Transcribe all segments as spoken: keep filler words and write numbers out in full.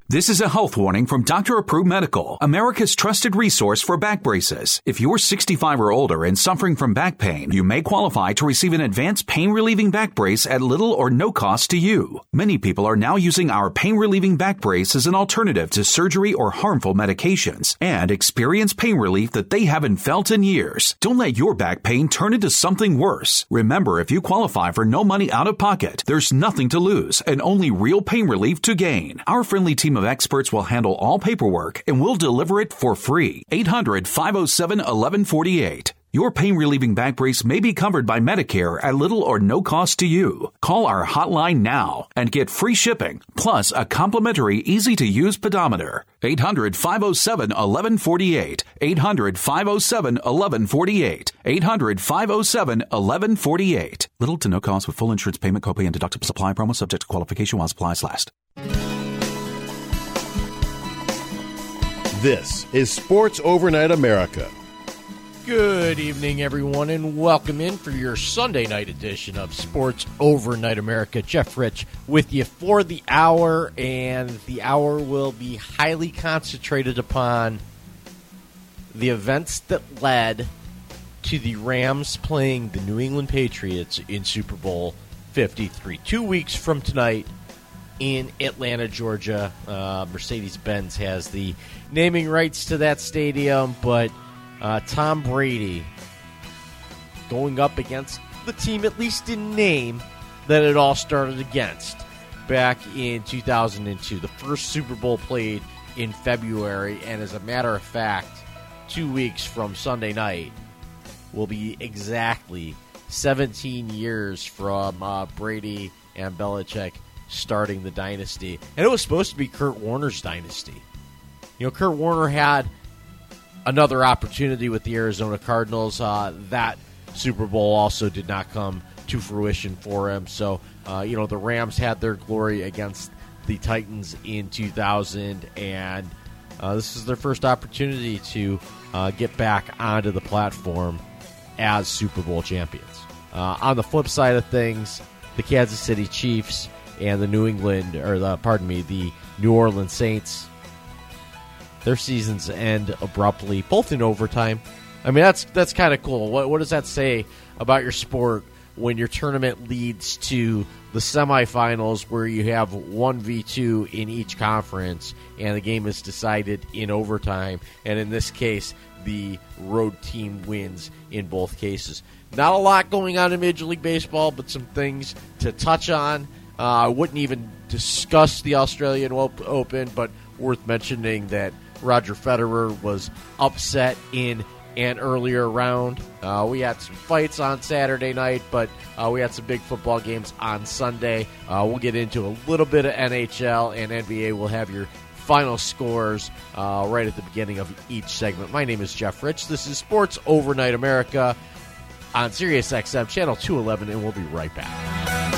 This is a health warning from Doctor Approved Medical, America's trusted resource for back braces. If you're sixty-five or older and suffering from back pain, you may qualify to receive an advanced pain-relieving back brace at little or no cost to you. Many people are now using our pain-relieving back brace as an alternative to surgery or harmful medications and experience pain relief that they haven't felt in years. Don't let your back pain turn into something worse. Remember, if you qualify for no money out of pocket, there's nothing to lose and only real pain relief to gain. Our friendly team of experts will handle all paperwork and will deliver it for free. eight hundred, five oh seven, eleven forty-eight. Your pain-relieving back brace may be covered by Medicare at little or no cost to you. Call our hotline now and get free shipping, plus a complimentary easy-to-use pedometer. eight hundred, five oh seven, eleven forty-eight. eight hundred, five oh seven, eleven forty-eight. eight hundred, five oh seven, eleven forty-eight. Little to no cost with full insurance payment, copay, and deductible supply promo subject to qualification while supplies last. This is Sports Overnight America. Good evening, everyone, and welcome in for your Sunday night edition of Sports Overnight America. Jeff Rich with you for the hour, and the hour will be highly concentrated upon the events that led to the Rams playing the New England Patriots in Super Bowl fifty-three. Two weeks from tonight, in Atlanta, Georgia. Uh, Mercedes-Benz has the naming rights to that stadium, but uh, Tom Brady going up against the team, at least in name, that it all started against back in two thousand two. The first Super Bowl played in February, and as a matter of fact, two weeks from Sunday night will be exactly seventeen years from uh, Brady and Belichick starting the dynasty. And it was supposed to be Kurt Warner's dynasty. You know, Kurt Warner had another opportunity with the Arizona Cardinals. Uh, that Super Bowl also did not come to fruition for him. So, uh, you know, the Rams had their glory against the Titans in two thousand, and uh, this is their first opportunity to uh, get back onto the platform as Super Bowl champions. Uh, on the flip side of things, the Kansas City Chiefs and the New England, or the, pardon me, the New Orleans Saints, their seasons end abruptly, both in overtime. I mean, that's that's kind of cool. What, what does that say about your sport when your tournament leads to the semifinals where you have one v two in each conference and the game is decided in overtime? And in this case, the road team wins in both cases. Not a lot going on in Major League Baseball, but some things to touch on. Uh, I wouldn't even discuss the Australian Open, but worth mentioning that Roger Federer was upset in an earlier round. Uh, we had some fights on Saturday night, but uh, we had some big football games on Sunday. Uh, we'll get into a little bit of N H L and N B A. We'll have your final scores uh, right at the beginning of each segment. My name is Jeff Rich. This is Sports Overnight America on Sirius X M Channel two eleven, and we'll be right back.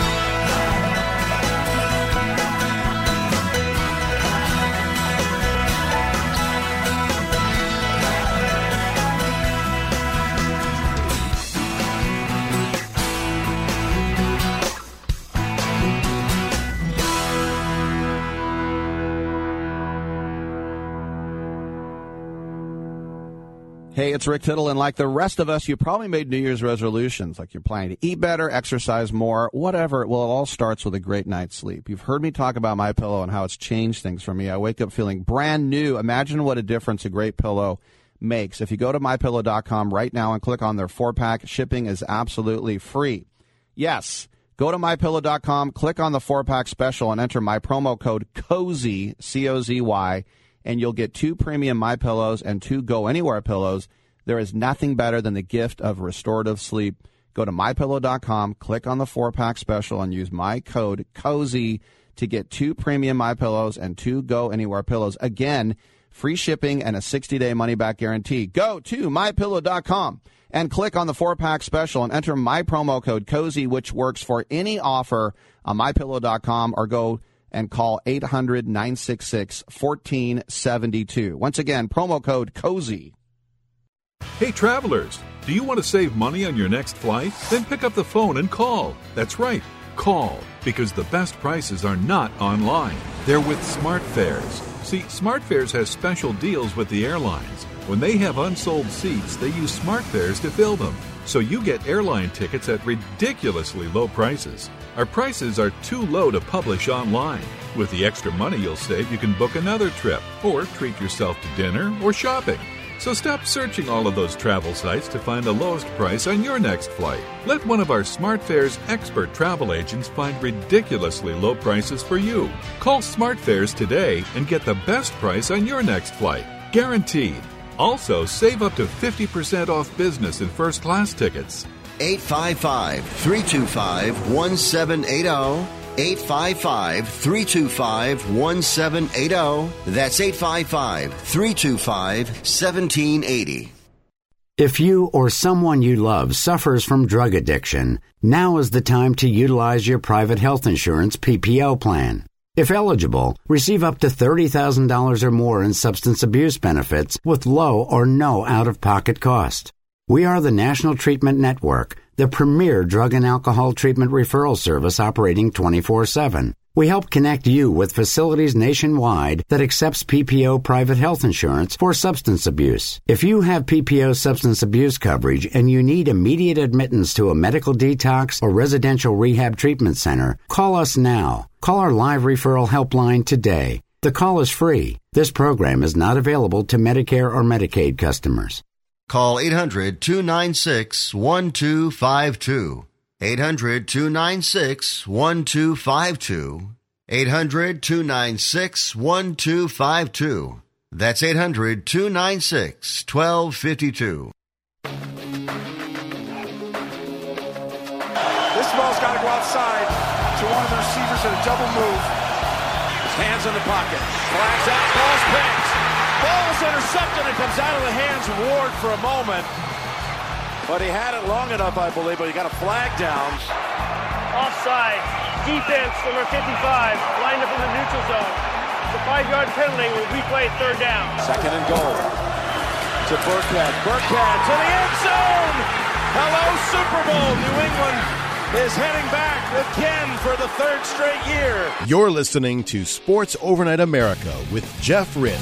Hey, it's Rick Tittle, and like the rest of us, you probably made New Year's resolutions, like you're planning to eat better, exercise more, whatever. Well, it all starts with a great night's sleep. You've heard me talk about MyPillow and how it's changed things for me. I wake up feeling brand new. Imagine what a difference a great pillow makes. If you go to my pillow dot com right now and click on their four-pack, shipping is absolutely free. Yes, go to my pillow dot com, click on the four-pack special, and enter my promo code COZY, C O Z Y, and you'll get two premium MyPillows and two Go Anywhere pillows. There is nothing better than the gift of restorative sleep. Go to my pillow dot com, click on the four-pack special, and use my code COZY to get two premium MyPillows and two Go Anywhere pillows. Again, free shipping and a sixty-day money-back guarantee. Go to my pillow dot com and click on the four-pack special and enter my promo code COZY, which works for any offer on my pillow dot com, or go and call eight hundred, nine six six, one four seven two. Once again, promo code COZY. Hey, travelers, do you want to save money on your next flight? Then pick up the phone and call. That's right, call, because the best prices are not online. They're with SmartFares. See, SmartFares has special deals with the airlines. When they have unsold seats, they use SmartFares to fill them. So you get airline tickets at ridiculously low prices. Our prices are too low to publish online. With the extra money you'll save, you can book another trip or treat yourself to dinner or shopping. So stop searching all of those travel sites to find the lowest price on your next flight. Let one of our SmartFares expert travel agents find ridiculously low prices for you. Call SmartFares today and get the best price on your next flight. Guaranteed. Also, save up to fifty percent off business and first class tickets. eight five five, three two five, one seven eight zero. eight five five, three two five, one seven eight zero. That's eight five five, three two five, one seven eight zero. If you or someone you love suffers from drug addiction, now is the time to utilize your private health insurance P P O plan. If eligible, receive up to thirty thousand dollars or more in substance abuse benefits with low or no out-of-pocket cost. We are the National Treatment Network, the premier drug and alcohol treatment referral service operating twenty-four seven. We help connect you with facilities nationwide that accepts P P O private health insurance for substance abuse. If you have P P O substance abuse coverage and you need immediate admittance to a medical detox or residential rehab treatment center, call us now. Call our live referral helpline today. The call is free. This program is not available to Medicare or Medicaid customers. Call eight hundred, two nine six, one two five two. eight hundred, two nine six, one two five two. eight hundred, two nine six, one two five two. That's eight hundred, two nine six, one two five two. This ball's got to go outside to one of the receivers in a double move. His hands in the pocket. Flags out, ball's picked. Ball is intercepted and comes out of the hands of Ward for a moment. But he had it long enough, I believe, but he got a flag down. Offside. Defense, number fifty-five, lined up in the neutral zone. The five-yard penalty with weak way, third down. Second and goal. To Burkhead. Burkhead to the end zone. Hello, Super Bowl. New England is heading back again for the third straight year. You're listening to Sports Overnight America with Jeff Rich.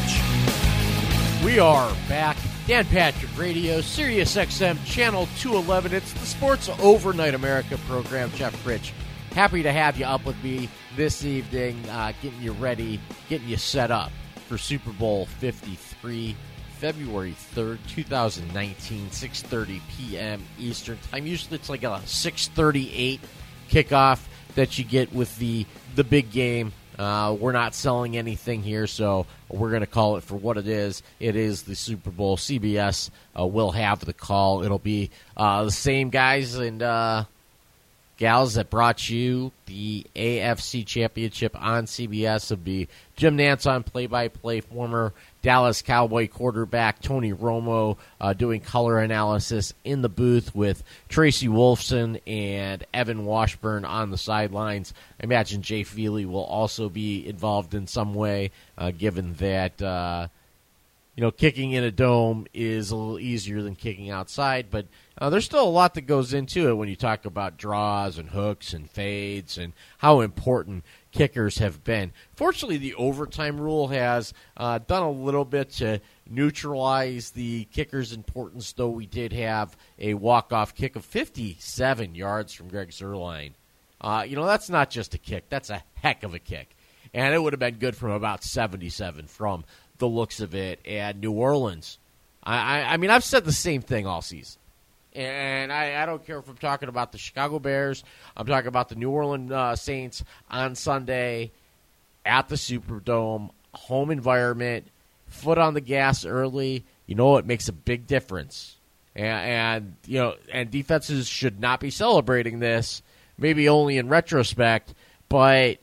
We are back. Dan Patrick Radio, Sirius X M, Channel two eleven. It's the Sports Overnight America program. Jeff Rich, happy to have you up with me this evening, uh, getting you ready, getting you set up for Super Bowl fifty-three, February third, twenty nineteen, six thirty p.m. Eastern Time. Usually it's like a six thirty-eight kickoff that you get with the, the big game. Uh, we're not selling anything here, so we're going to call it for what it is. It is the Super Bowl. C B S uh, will have the call. It'll be uh, the same guys and uh, gals that brought you the A F C Championship on C B S. It'll be Jim Nantz on play-by-play, former Dallas Cowboy quarterback Tony Romo uh, doing color analysis in the booth with Tracy Wolfson and Evan Washburn on the sidelines. I imagine Jay Feely will also be involved in some way, uh, given that uh, you know kicking in a dome is a little easier than kicking outside. But uh, there's still a lot that goes into it when you talk about draws and hooks and fades and how important kickers have been. Fortunately, the overtime rule has uh, done a little bit to neutralize the kicker's importance, though we did have a walk-off kick of fifty-seven yards from Greg Zuerlein. Uh, you know, that's not just a kick. That's a heck of a kick. And it would have been good from about seventy-seven from the looks of it. And New Orleans, I, I, I mean, I've said the same thing all season. And I, I don't care if I'm talking about the Chicago Bears. I'm talking about the New Orleans uh, Saints on Sunday at the Superdome, home environment, foot on the gas early. You know, it makes a big difference. And, and you know, and defenses should not be celebrating this, maybe only in retrospect, but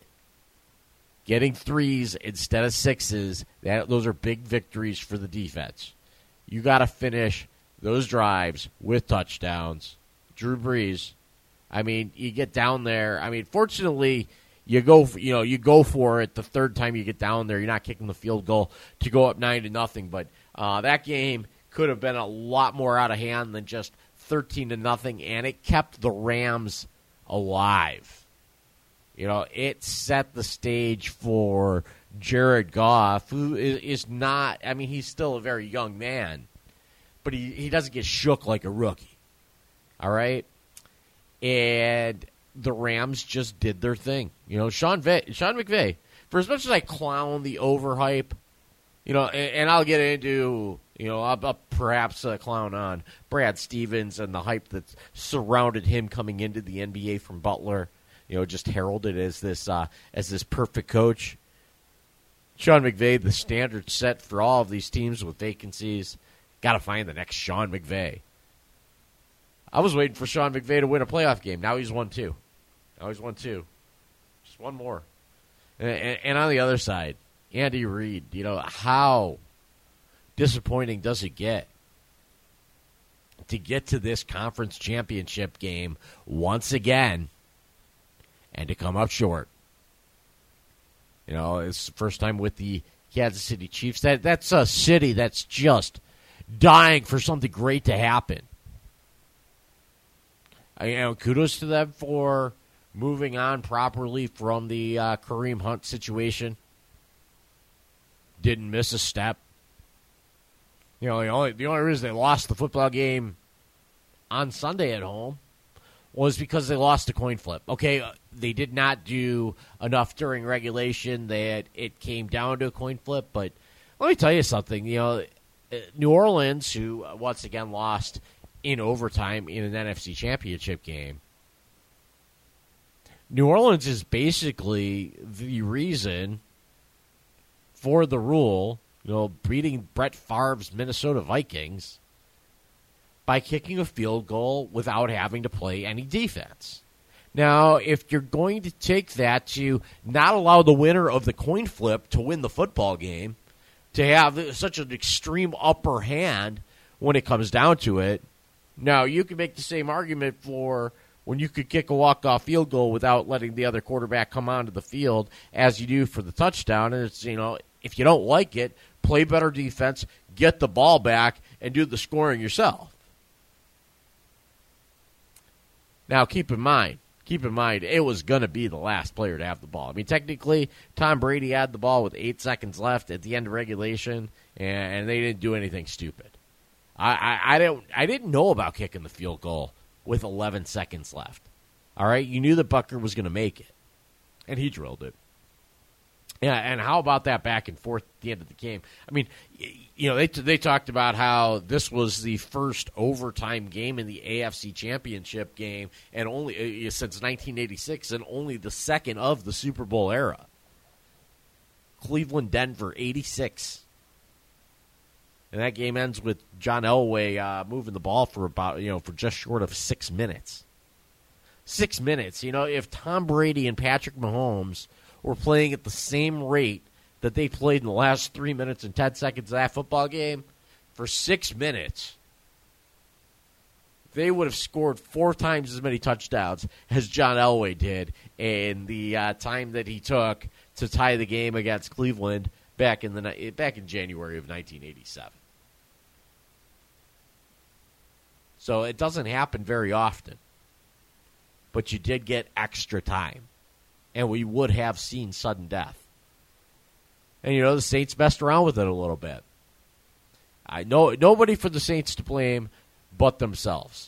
getting threes instead of sixes, that those are big victories for the defense. You got to finish those drives with touchdowns. Drew Brees, I mean, you get down there. I mean, fortunately, you go, for, you know, you go for it the third time you get down there. You're not kicking the field goal to go up nine to nothing. But uh, that game could have been a lot more out of hand than just thirteen to nothing, and it kept the Rams alive. You know, it set the stage for Jared Goff, who is, is not, I mean, he's still a very young man, but he, he doesn't get shook like a rookie. All right? And the Rams just did their thing. You know, Sean, Ve- Sean McVay, for as much as I clown the overhype, you know, and, and I'll get into, you know, I'll, I'll perhaps uh, clown on Brad Stevens and the hype that surrounded him coming into the N B A from Butler, you know, just heralded as this uh, as this perfect coach. Sean McVay, the standard set for all of these teams with vacancies. Got to find the next Sean McVay. I was waiting for Sean McVay to win a playoff game. Now he's won two. Now he's won two. Just one more. And, and, and on the other side, Andy Reid, you know, how disappointing does it get to get to this conference championship game once again and to come up short? You know, it's the first time with the Kansas City Chiefs. That That's a city that's just dying for something great to happen. I, you know, kudos to them for moving on properly from the uh, Kareem Hunt situation. Didn't miss a step. You know, the only the only reason they lost the football game on Sunday at home was because they lost a coin flip. Okay, uh, they did not do enough during regulation that it came down to a coin flip, but let me tell you something. You know, New Orleans, who once again lost in overtime in an N F C championship game, New Orleans is basically the reason for the rule, you know, beating Brett Favre's Minnesota Vikings by kicking a field goal without having to play any defense. Now, if you're going to take that to not allow the winner of the coin flip to win the football game, to have such an extreme upper hand when it comes down to it, now you can make the same argument for when you could kick a walk-off field goal without letting the other quarterback come onto the field as you do for the touchdown. And it's, you know, if you don't like it, play better defense, get the ball back, and do the scoring yourself. Now, keep in mind, keep in mind, it was going to be the last player to have the ball. I mean, technically, Tom Brady had the ball with eight seconds left at the end of regulation, and, and they didn't do anything stupid. I, I, I didn't I didn't know about kicking the field goal with eleven seconds left. All right, you knew that Butker was going to make it, and he drilled it. Yeah, and how about that back and forth at the end of the game? I mean, you know, they they talked about how this was the first overtime game in the A F C Championship game, and only uh, since nineteen eighty-six, and only the second of the Super Bowl era. Cleveland, Denver, eighty-six. And that game ends with John Elway uh, moving the ball for about, you know, for just short of six minutes. Six minutes. You know, if Tom Brady and Patrick Mahomes were playing at the same rate that they played in the last three minutes and ten seconds of that football game, for six minutes, they would have scored four times as many touchdowns as John Elway did in the uh, time that he took to tie the game against Cleveland back in the back in January of nineteen eighty-seven. So it doesn't happen very often, but you did get extra time, and we would have seen sudden death. And, you know, the Saints messed around with it a little bit. I know nobody for the Saints to blame but themselves.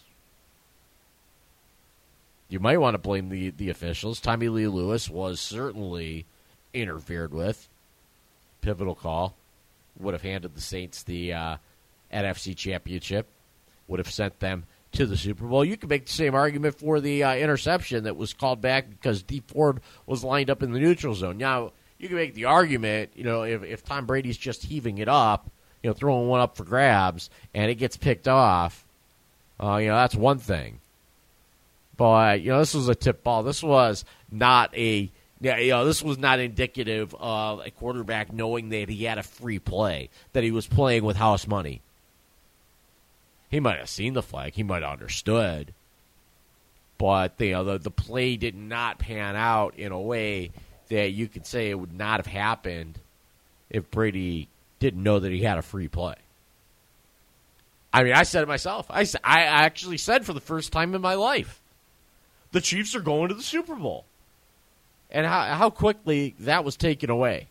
You might want to blame the, the officials. Tommy Lee Lewis was certainly interfered with. Pivotal call. Would have handed the Saints the uh, N F C Championship. Would have sent them to the Super Bowl. You could make the same argument for the uh, interception that was called back because Dee Ford was lined up in the neutral zone. Now, you can make the argument, you know, if, if Tom Brady's just heaving it up, you know, throwing one up for grabs, and it gets picked off, uh, you know, that's one thing. But, you know, this was a tip ball. This was not a, you know, this was not indicative of a quarterback knowing that he had a free play, that he was playing with house money. He might have seen the flag. He might have understood. But, you know, the, the play did not pan out in a way that you could say it would not have happened if Brady didn't know that he had a free play. I mean, I said it myself. I, I actually said for the first time in my life, the Chiefs are going to the Super Bowl. and how, how quickly that was taken away.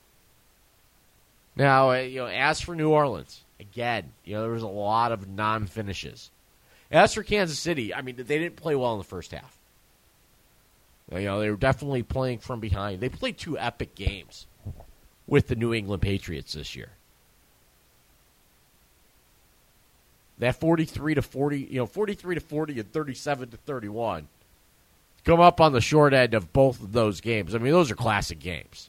Now, you know, as for New Orleans, again, you know, there was a lot of non-finishes. As for Kansas City, I mean, they didn't play well in the first half. You know, they were definitely playing from behind. They played two epic games with the New England Patriots this year. That forty-three to forty, you know, forty-three to forty and thirty-seven to thirty-one come up on the short end of both of those games. I mean, those are classic games.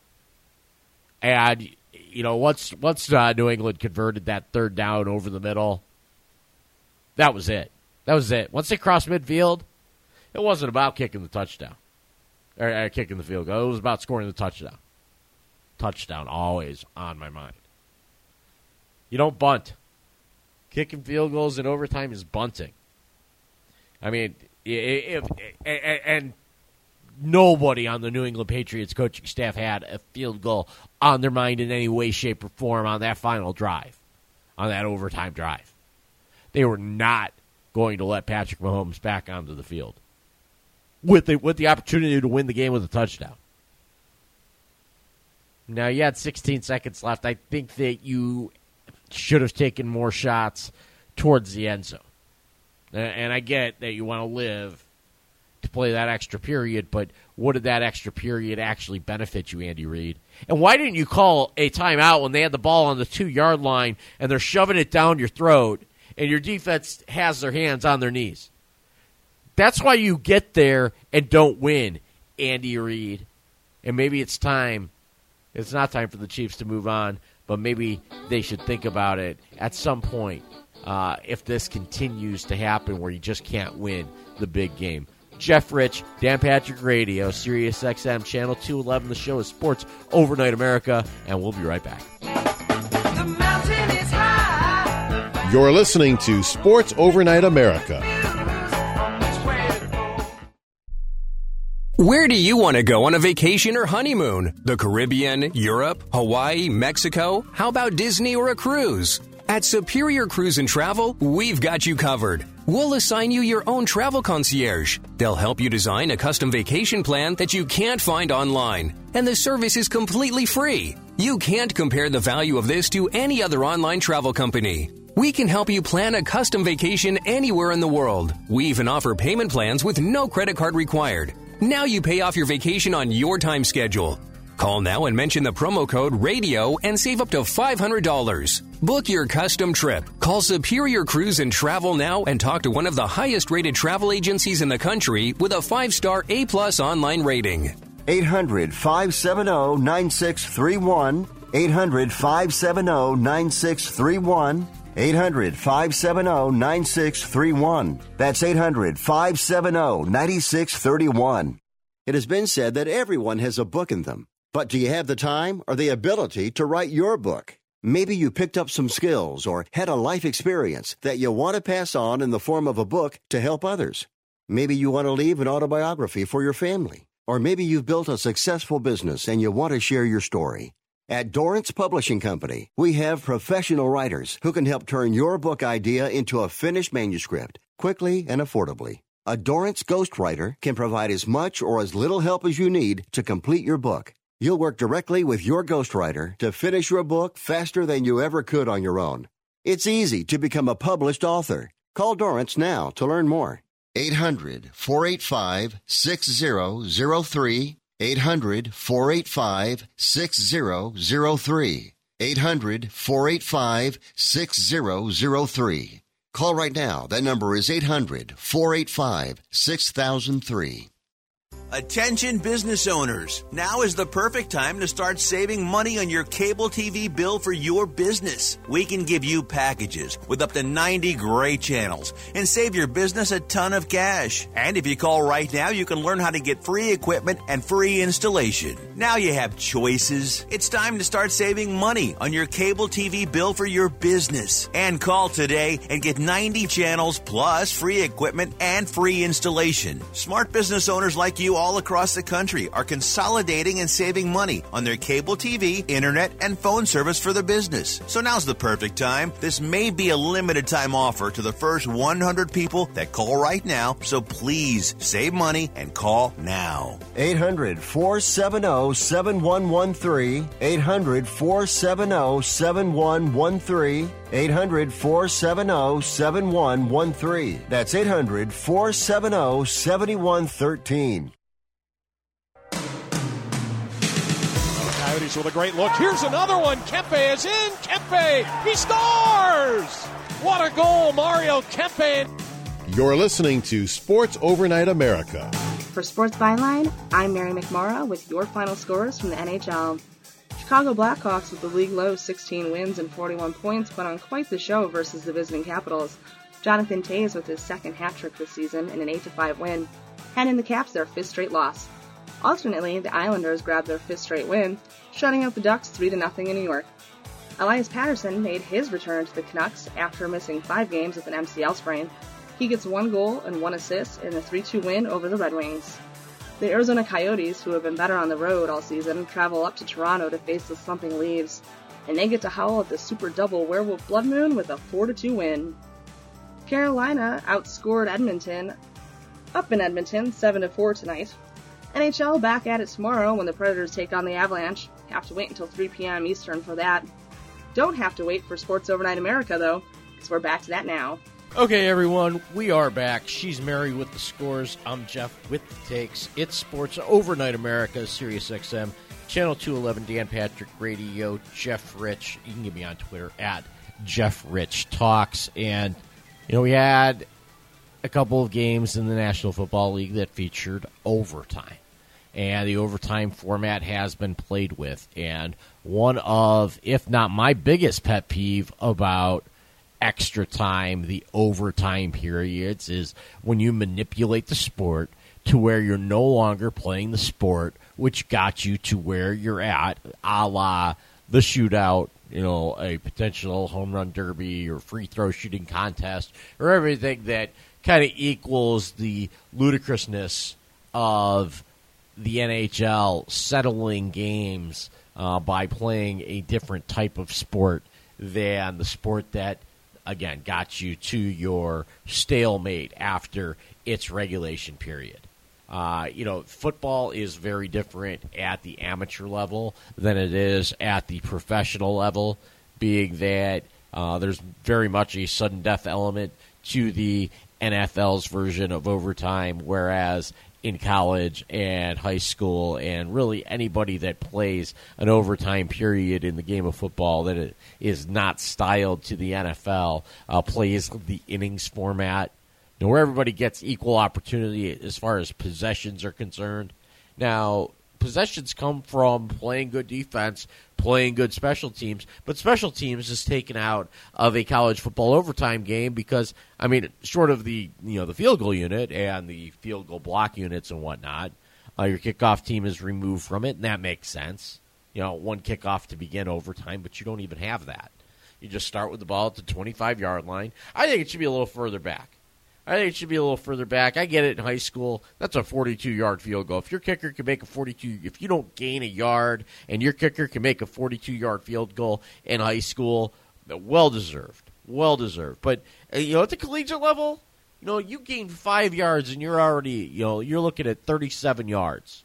And, you know, once once uh, New England converted that third down over the middle, that was it. That was it. Once they crossed midfield, it wasn't about kicking the touchdown or uh, kicking the field goal. It was about scoring the touchdown. Touchdown always on my mind. You don't bunt. Kicking field goals in overtime is bunting. I mean, if, if and nobody on the New England Patriots coaching staff had a field goal on their mind in any way, shape, or form on that final drive, on that overtime drive. They were not going to let Patrick Mahomes back onto the field with the, with the opportunity to win the game with a touchdown. Now, you had sixteen seconds left. I think that you should have taken more shots towards the end zone. And I get that you want to live to play that extra period, but what did that extra period actually benefit you, Andy Reid? And why didn't you call a timeout when they had the ball on the two-yard line and they're shoving it down your throat and your defense has their hands on their knees? That's why you get there and don't win, Andy Reid. And maybe it's time. It's not time for the Chiefs to move on, but maybe they should think about it at some point uh, if this continues to happen where you just can't win the big game. Jeff Rich, Dan Patrick Radio, Sirius X M, Channel two eleven. The show is Sports Overnight America, and we'll be right back. The mountain is high. You're listening to Sports Overnight America. Where do you want to go on a vacation or honeymoon? The Caribbean, Europe, Hawaii, Mexico? How about Disney or a cruise? At Superior Cruise and Travel, we've got you covered. We'll assign you your own travel concierge. They'll help you design a custom vacation plan that you can't find online. And the service is completely free. You can't compare the value of this to any other online travel company. We can help you plan a custom vacation anywhere in the world. We even offer payment plans with no credit card required. Now you pay off your vacation on your time schedule. Call now and mention the promo code RADIO and save up to five hundred dollars. Book your custom trip. Call Superior Cruise and Travel now and talk to one of the highest rated travel agencies in the country with a five-star A-plus online rating. eight hundred, five seven zero, nine six three one. eight hundred, five seven zero, nine six three one. eight hundred, five seven zero, nine six three one. That's eight hundred, five seven zero, nine six three one. It has been said that everyone has a book in them. But do you have the time or the ability to write your book? Maybe you picked up some skills or had a life experience that you want to pass on in the form of a book to help others. Maybe you want to leave an autobiography for your family. Or maybe you've built a successful business and you want to share your story. At Dorrance Publishing Company, we have professional writers who can help turn your book idea into a finished manuscript quickly and affordably. A Dorrance ghostwriter can provide as much or as little help as you need to complete your book. You'll work directly with your ghostwriter to finish your book faster than you ever could on your own. It's easy to become a published author. Call Dorrance now to learn more. eight hundred, four eight five, six zero zero three. eight hundred, four eight five, six zero zero three. eight hundred, four eight five, six zero zero three. Call right now. That number is eight hundred, four eight five, six thousand three. Attention business owners. Now is the perfect time to start saving money on your cable T V bill for your business. We can give you packages with up to ninety great channels and save your business a ton of cash. And if you call right now, you can learn how to get free equipment and free installation. Now you have choices. It's time to start saving money on your cable T V bill for your business. And call today and get ninety channels plus free equipment and free installation. Smart business owners like you all across the country are consolidating and saving money on their cable T V, internet, and phone service for their business. So now's the perfect time. This may be a limited time offer to the first one hundred people that call right now, so please save money and call now. eight hundred, four seven zero, seven one one three. eight hundred, four seven zero, seven one one three. eight hundred, four seven zero, seven one one three. That's eight hundred, four seven zero, seven one one three. Coyotes with a great look. Here's another one. Kempe is in. Kempe, he scores! What a goal, Mario Kempe. You're listening to Sports Overnight America. For Sports Byline, I'm Mary McMorrow with your final scores from the N H L. Chicago Blackhawks with the league low sixteen wins and forty-one points put on quite the show versus the visiting Capitals. Jonathan Toews with his second hat-trick this season in an eight to five win, handing the Caps their fifth straight loss. Alternately, the Islanders grabbed their fifth straight win, shutting out the Ducks three to nothing in New York. Elias Patterson made his return to the Canucks after missing five games with an M C L sprain. He gets one goal and one assist in a three two win over the Red Wings. The Arizona Coyotes, who have been better on the road all season, travel up to Toronto to face the slumping Leafs, and they get to howl at the Super Double Werewolf Blood Moon with a four to two win. Carolina outscored Edmonton, up in Edmonton, seven to four tonight. N H L back at it tomorrow when the Predators take on the Avalanche. Have to wait until three p.m. Eastern for that. Don't have to wait for Sports Overnight America, though, because we're back to that now. Okay, everyone, we are back. She's Mary with the scores. I'm Jeff with the takes. It's Sports Overnight America, Sirius X M, Channel two eleven, Dan Patrick Radio, Jeff Rich. You can get me on Twitter at Jeff Rich Talks. And, you know, we had a couple of games in the National Football League that featured overtime. And the overtime format has been played with. And one of, if not my biggest pet peeve about extra time, the overtime periods, is when you manipulate the sport to where you're no longer playing the sport, which got you to where you're at, a la the shootout, you know, a potential home run derby or free throw shooting contest, or everything that kind of equals the ludicrousness of the N H L settling games uh, by playing a different type of sport than the sport that, again, got you to your stalemate after its regulation period. Uh, you know, football is very different at the amateur level than it is at the professional level, being that uh, there's very much a sudden death element to the N F L's version of overtime, whereas in college and high school and really anybody that plays an overtime period in the game of football that it is not styled to the N F L, uh, plays the innings format, you know, where everybody gets equal opportunity as far as possessions are concerned. Now, possessions come from playing good defense, playing good special teams, but special teams is taken out of a college football overtime game because, I mean, short of the you know the field goal unit and the field goal block units and whatnot, uh, your kickoff team is removed from it, and that makes sense. You know, one kickoff to begin overtime, but you don't even have that. You just start with the ball at the twenty-five-yard line. I think it should be a little further back. I think it should be a little further back. I get it in high school. That's a forty-two-yard field goal. If your kicker can make a forty-two, if you don't gain a yard and your kicker can make a forty-two-yard field goal in high school, well-deserved. Well-deserved. But, you know, at the collegiate level, you know, you gain five yards and you're already, you know, you're looking at thirty-seven yards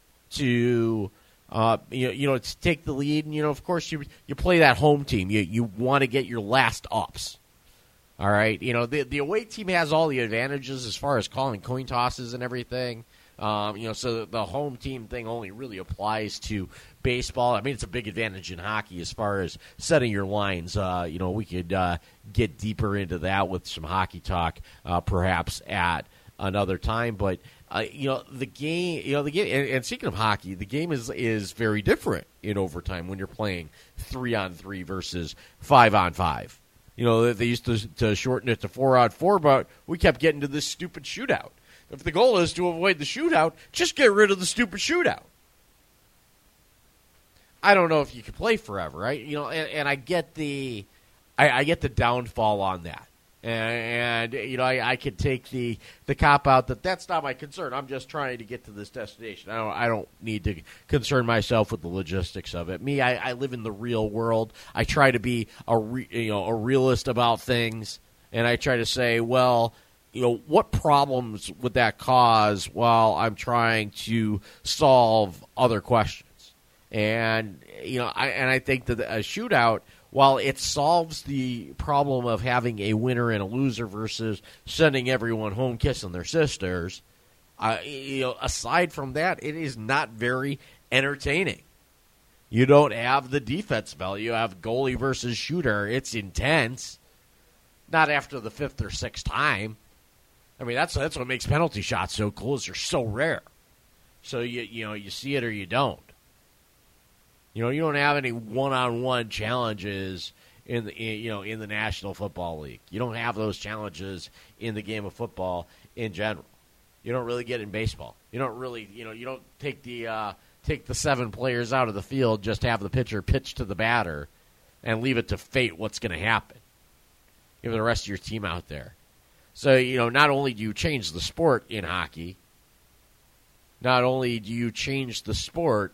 to, uh, you know, you know, to take the lead. And, you know, of course, you you play that home team. You, you want to get your last ups. All right, you know, the the away team has all the advantages as far as calling coin tosses and everything. Um, you know, so the home team thing only really applies to baseball. I mean, it's a big advantage in hockey as far as setting your lines. Uh, you know, we could uh, get deeper into that with some hockey talk, uh, perhaps at another time. But uh, you know, the game, you know, the game. And, and speaking of hockey, the game is is very different in overtime when you're playing three on three versus five on five. You know, they used to, to shorten it to four on four, but we kept getting to this stupid shootout. If the goal is to avoid the shootout, just get rid of the stupid shootout. I don't know if you can play forever, right? You know, and, and I get the, I, I get the downfall on that, And, and you know, I, I could take the, the cop-out that that's not my concern. I'm just trying to get to this destination. I don't, I don't need to concern myself with the logistics of it. Me, I, I live in the real world. I try to be a, re, you know, a realist about things, and I try to say, well, you know, what problems would that cause while I'm trying to solve other questions? And, you know, I, and I think that a shootout, while it solves the problem of having a winner and a loser versus sending everyone home kissing their sisters, uh, you know, aside from that, it is not very entertaining. You don't have the defense value. You have goalie versus shooter. It's intense. Not after the fifth or sixth time. I mean, that's that's what makes penalty shots so cool, is they're so rare. So, you you know, you see it or you don't. You know, you don't have any one-on-one challenges in the in, you know in the National Football League. You don't have those challenges in the game of football in general. You don't really get in baseball. You don't really, you know, you don't take the uh, take the seven players out of the field, just have the pitcher pitch to the batter, and leave it to fate what's going to happen. You have the rest of your team out there. So, you know, not only do you change the sport in hockey, not only do you change the sport.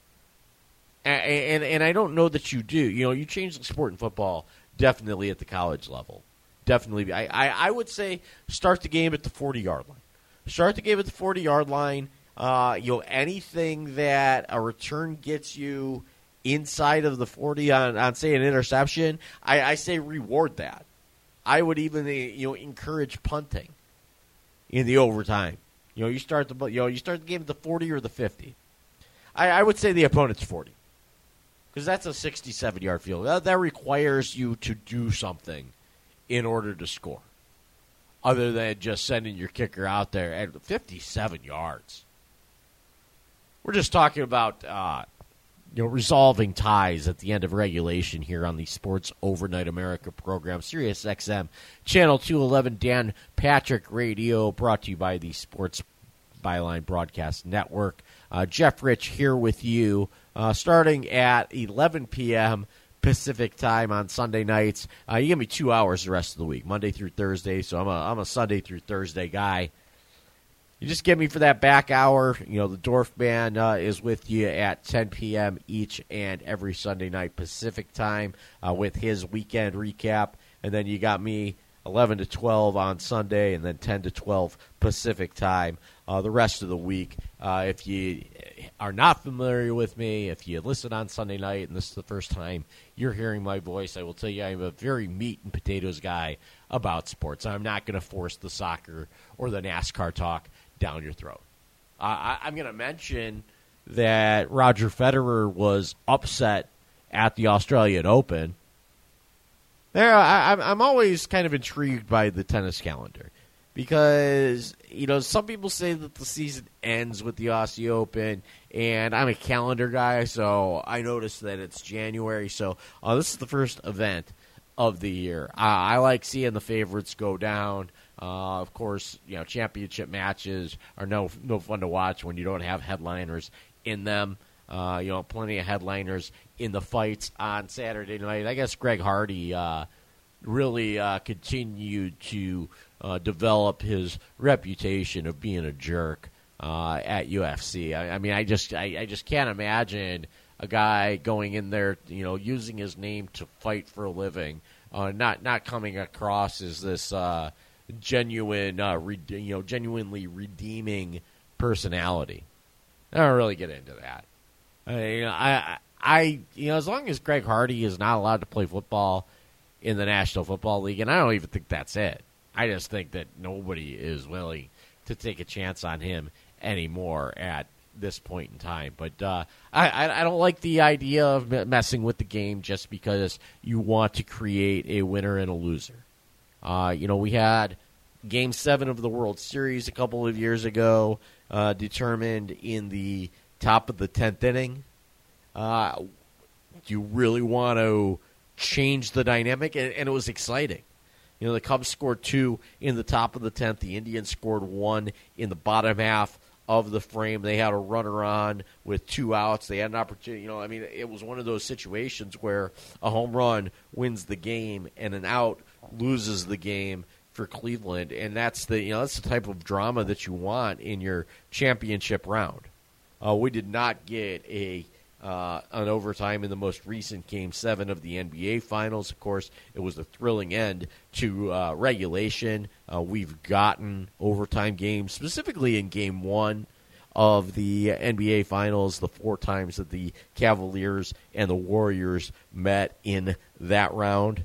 And, and and I don't know that you do. You know, you change the sport in football definitely at the college level. Definitely. I, I, I would say start the game at the forty-yard line. Start the game at the forty-yard line. Uh, you know, anything that a return gets you inside of the forty on, on say, an interception, I, I say reward that. I would even you know encourage punting in the overtime. You know, you start the you know you start the game at the forty or the fifty. I, I would say the opponent's forty. Because that's a sixty-seven-yard field. That, that requires you to do something in order to score, other than just sending your kicker out there at fifty-seven yards. We're just talking about uh, you know resolving ties at the end of regulation here on the Sports Overnight America program, Sirius X M, Channel two eleven, Dan Patrick Radio, brought to you by the Sports Byline Broadcast Network. Uh, Jeff Rich here with you, uh, starting at eleven p.m. Pacific time on Sunday nights. Uh, you give me two hours the rest of the week, Monday through Thursday, so I'm a, I'm a Sunday through Thursday guy. You just get me for that back hour. You know, the Dorf Band uh, is with you at ten p.m. each and every Sunday night Pacific time uh, with his weekend recap. And then you got me eleven to twelve on Sunday, and then ten to twelve Pacific time uh, the rest of the week. Uh, if you are not familiar with me, if you listen on Sunday night and this is the first time you're hearing my voice, I will tell you I'm a very meat and potatoes guy about sports. I'm not going to force the soccer or the NASCAR talk down your throat. Uh, I, I'm going to mention that Roger Federer was upset at the Australian Open. There, I, I'm always kind of intrigued by the tennis calendar because, you know, some people say that the season ends with the Aussie Open, and I'm a calendar guy, so I noticed that it's January. So uh, this is the first event of the year. Uh, I like seeing the favorites go down. Uh, of course, you know, championship matches are no no fun to watch when you don't have headliners in them. Uh, you know, plenty of headliners in the fights on Saturday night. I guess Greg Hardy uh, really uh, continued to uh, develop his reputation of being a jerk uh, at U F C. I, I mean, I just I, I just can't imagine a guy going in there, you know, using his name to fight for a living, uh, not not coming across as this uh, genuine, uh, re- you know, genuinely redeeming personality. I don't really get into that. I, you know, I, I, you know, as long as Greg Hardy is not allowed to play football in the National Football League, and I don't even think that's it. I just think that nobody is willing to take a chance on him anymore at this point in time. But uh, I, I don't like the idea of messing with the game just because you want to create a winner and a loser. Uh, you know, we had Game seven of the World Series a couple of years ago uh, determined in the top of the tenth inning. Uh, do you really want to change the dynamic? And, and it was exciting. You know, the Cubs scored two in the top of the tenth. The Indians scored one in the bottom half of the frame. They had a runner on with two outs. They had an opportunity. You know, I mean, it was one of those situations where a home run wins the game and an out loses the game for Cleveland, and that's the you know that's the type of drama that you want in your championship round. Uh, we did not get a uh, an overtime in the most recent Game Seven of the N B A Finals. Of course, it was a thrilling end to uh, regulation. Uh, we've gotten overtime games, specifically in Game One of the N B A Finals, the four times that the Cavaliers and the Warriors met in that round.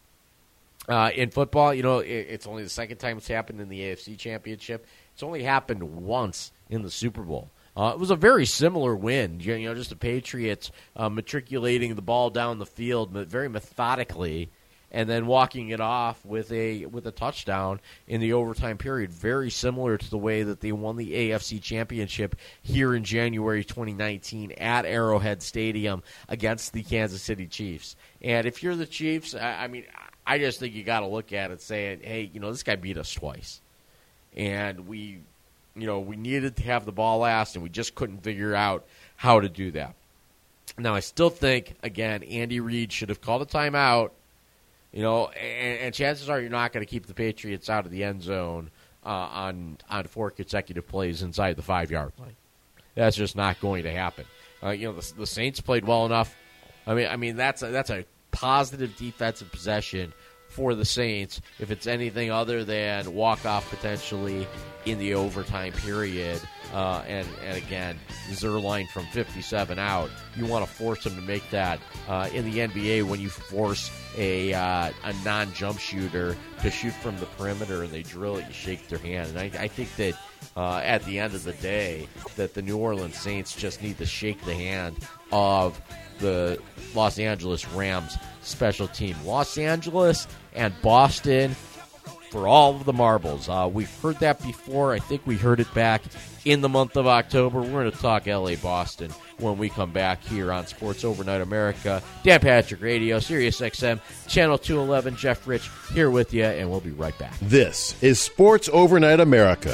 Uh, in football, you know, it, it's only the second time it's happened in the A F C Championship. It's only happened once in the Super Bowl. Uh, it was a very similar win, you know, just the Patriots uh, matriculating the ball down the field very methodically and then walking it off with a with a touchdown in the overtime period, very similar to the way that they won the A F C Championship here in January twenty nineteen at Arrowhead Stadium against the Kansas City Chiefs. And if you're the Chiefs, I, I mean, I just think you got to look at it saying, hey, you know, this guy beat us twice. And we, you know, we needed to have the ball last, and we just couldn't figure out how to do that. Now, I still think, again, Andy Reid should have called a timeout, you know, and, and chances are you're not going to keep the Patriots out of the end zone uh, on, on four consecutive plays inside the five-yard line. That's just not going to happen. Uh, you know, the, the Saints played well enough. I mean, I mean that's a, that's a positive defensive possession for the Saints if it's anything other than walk-off potentially in the overtime period. Uh, and, and, again, Zerline from fifty-seven out. You want to force him to make that uh, in the N B A when you force a uh, a non-jump shooter to shoot from the perimeter and they drill it, you shake their hand. And I, I think that uh, at the end of the day that the New Orleans Saints just need to shake the hand of the Los Angeles Rams special team. Los Angeles and Boston for all of the marbles. Uh, we've heard that before. I think we heard it back in the month of October. We're going to talk L A Boston when we come back here on Sports Overnight America. Dan Patrick Radio, Sirius X M, Channel two eleven. Jeff Rich here with you, and we'll be right back. This is Sports Overnight America.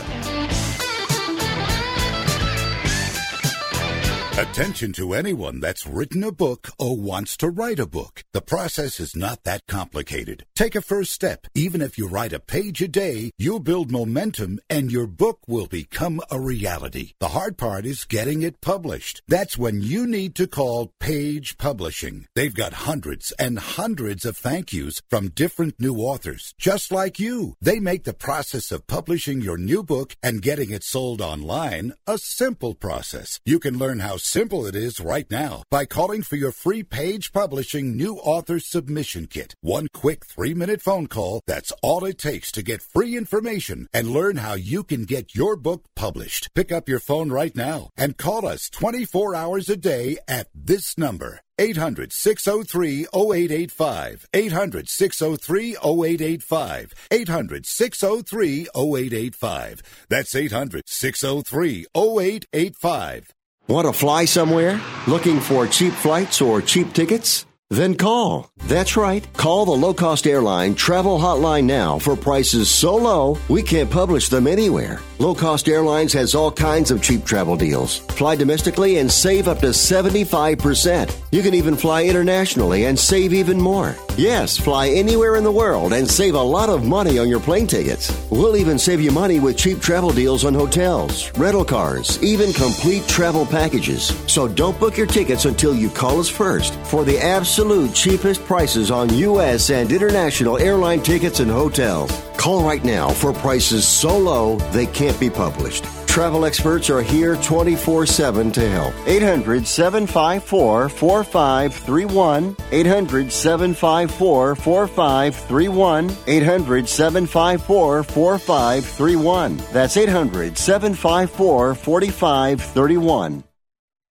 Attention to anyone that's written a book or wants to write a book. The process is not that complicated. Take a first step. Even if you write a page a day, you'll build momentum and your book will become a reality. The hard part is getting it published. That's when you need to call Page Publishing. They've got hundreds and hundreds of thank yous from different new authors, just like you. They make the process of publishing your new book and getting it sold online a simple process. You can learn how simple it is right now by calling for your free Page Publishing new author submission kit. One quick three-minute phone call, that's all it takes to get free information and learn how you can get your book published. Pick up your phone right now and call us twenty-four hours a day at this number. eight hundred, six oh three, oh eight eight five. eight hundred, six oh three, oh eight eight five. eight hundred, six oh three, oh eight eight five. That's eight hundred, six oh three, oh eight eight five. Want to fly somewhere? Looking for cheap flights or cheap tickets? Then call. That's right. Call the low-cost airline travel hotline now for prices so low we can't publish them anywhere. Low-cost airlines has all kinds of cheap travel deals. Fly domestically and save up to seventy-five percent. You can even fly internationally and save even more. Yes, fly anywhere in the world and save a lot of money on your plane tickets. We'll even save you money with cheap travel deals on hotels, rental cars, even complete travel packages. So don't book your tickets until you call us first for the absolute Absolute cheapest prices on U S and international airline tickets and hotels. Call right now for prices so low they can't be published. Travel experts are here twenty-four seven to help. eight hundred, seven five four, four five three one. eight hundred, seven five four, four five three one. eight hundred, seven five four, four five three one. That's eight hundred, seven five four, four five three one.